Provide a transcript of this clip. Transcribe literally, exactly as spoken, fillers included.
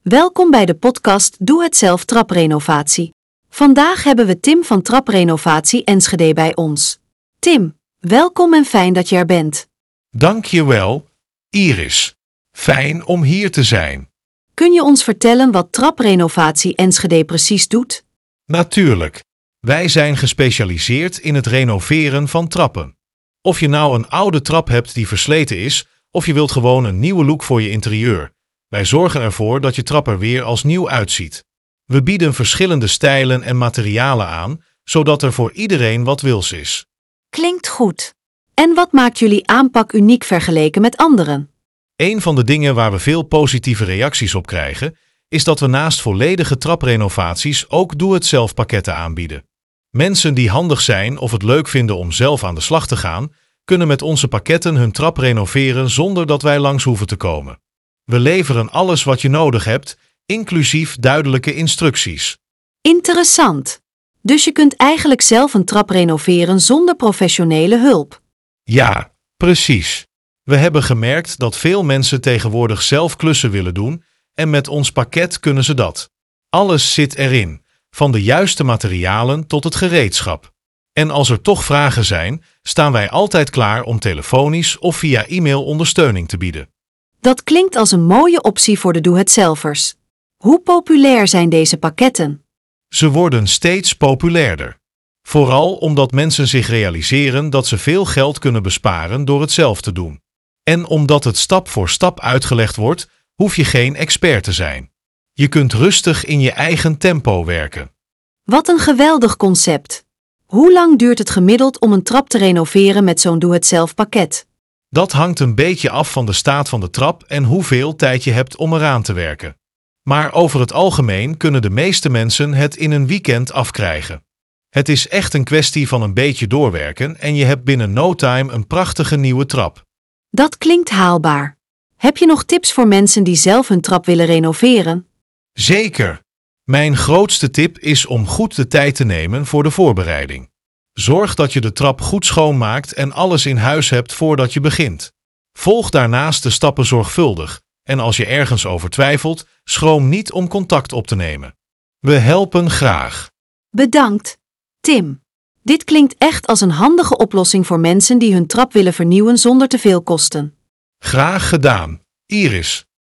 Welkom bij de podcast Doe het zelf traprenovatie. Vandaag hebben we Tim van Traprenovatie Enschede bij ons. Tim, welkom en fijn dat je er bent. Dank je wel, Iris. Fijn om hier te zijn. Kun je ons vertellen wat Traprenovatie Enschede precies doet? Natuurlijk. Wij zijn gespecialiseerd in het renoveren van trappen. Of je nou een oude trap hebt die versleten is, of je wilt gewoon een nieuwe look voor je interieur. Wij zorgen ervoor dat je trap er weer als nieuw uitziet. We bieden verschillende stijlen en materialen aan, zodat er voor iedereen wat wils is. Klinkt goed. En wat maakt jullie aanpak uniek vergeleken met anderen? Een van de dingen waar we veel positieve reacties op krijgen, is dat we naast volledige traprenovaties ook doe-het-zelf pakketten aanbieden. Mensen die handig zijn of het leuk vinden om zelf aan de slag te gaan, kunnen met onze pakketten hun trap renoveren zonder dat wij langs hoeven te komen. We leveren alles wat je nodig hebt, inclusief duidelijke instructies. Interessant. Dus je kunt eigenlijk zelf een trap renoveren zonder professionele hulp. Ja, precies. We hebben gemerkt dat veel mensen tegenwoordig zelf klussen willen doen en met ons pakket kunnen ze dat. Alles zit erin, van de juiste materialen tot het gereedschap. En als er toch vragen zijn, staan wij altijd klaar om telefonisch of via e-mail ondersteuning te bieden. Dat klinkt als een mooie optie voor de doe-het-zelvers. Hoe populair zijn deze pakketten? Ze worden steeds populairder. Vooral omdat mensen zich realiseren dat ze veel geld kunnen besparen door het zelf te doen. En omdat het stap voor stap uitgelegd wordt, hoef je geen expert te zijn. Je kunt rustig in je eigen tempo werken. Wat een geweldig concept. Hoe lang duurt het gemiddeld om een trap te renoveren met zo'n doe-het-zelf pakket? Dat hangt een beetje af van de staat van de trap en hoeveel tijd je hebt om eraan te werken. Maar over het algemeen kunnen de meeste mensen het in een weekend afkrijgen. Het is echt een kwestie van een beetje doorwerken en je hebt binnen no time een prachtige nieuwe trap. Dat klinkt haalbaar. Heb je nog tips voor mensen die zelf hun trap willen renoveren? Zeker. Mijn grootste tip is om goed de tijd te nemen voor de voorbereiding. Zorg dat je de trap goed schoonmaakt en alles in huis hebt voordat je begint. Volg daarnaast de stappen zorgvuldig en als je ergens over twijfelt, schroom niet om contact op te nemen. We helpen graag. Bedankt, Tim. Dit klinkt echt als een handige oplossing voor mensen die hun trap willen vernieuwen zonder te veel kosten. Graag gedaan, Iris.